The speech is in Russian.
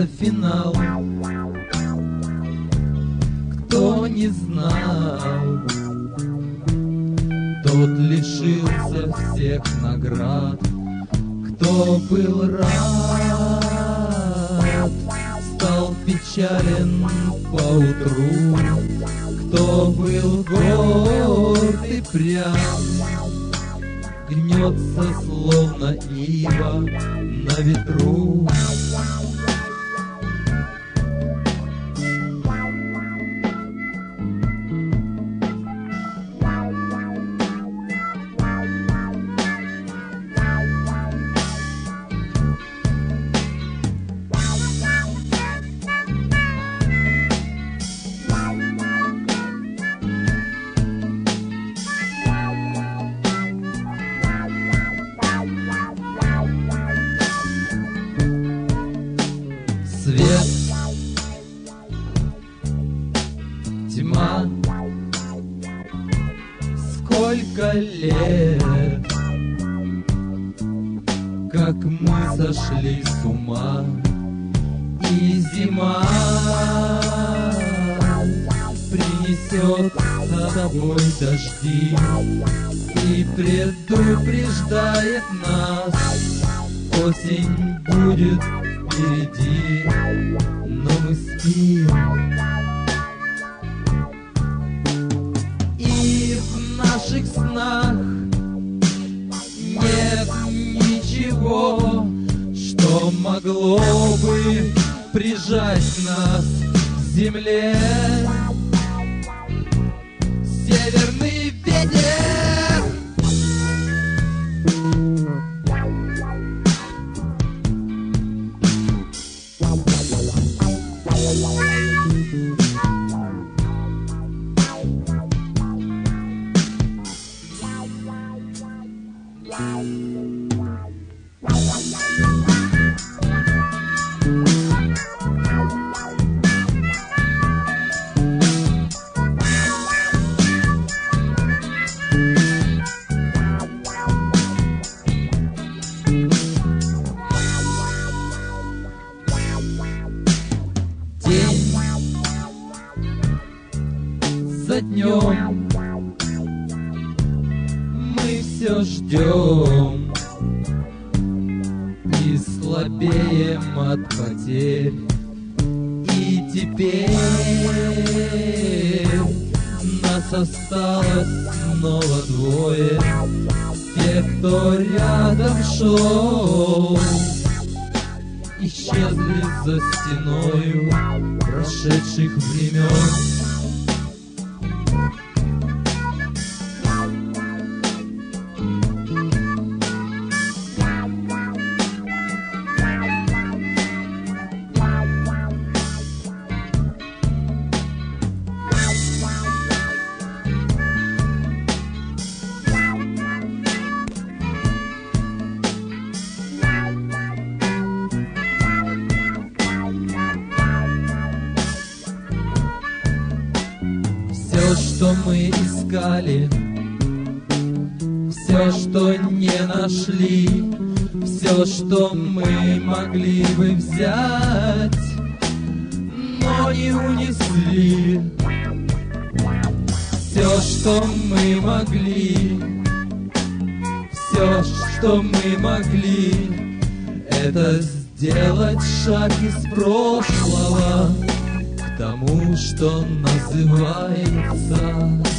это финал. Кто не знал, тот лишился всех наград. Кто был рад, стал печален поутру. Кто был горд и прям, гнется, словно ива на ветру. Свет, тьма, сколько лет, как мы сошли с ума, и зима принесет с собой дожди и предупреждает нас: осень будет впереди, но мы спим. И в наших снах нет ничего, что могло бы прижать нас к земле. Северный ветер, день за днем мы все ждем и слабеем от потерь. И теперь нас осталось снова двое, те, кто рядом шел, исчезли за стеною прошедших времен. Все, что мы искали, все, что не нашли, все, что мы могли бы взять, но не унесли. Все, что мы могли, все, что мы могли, это сделать шаг из прошлого к тому, что называется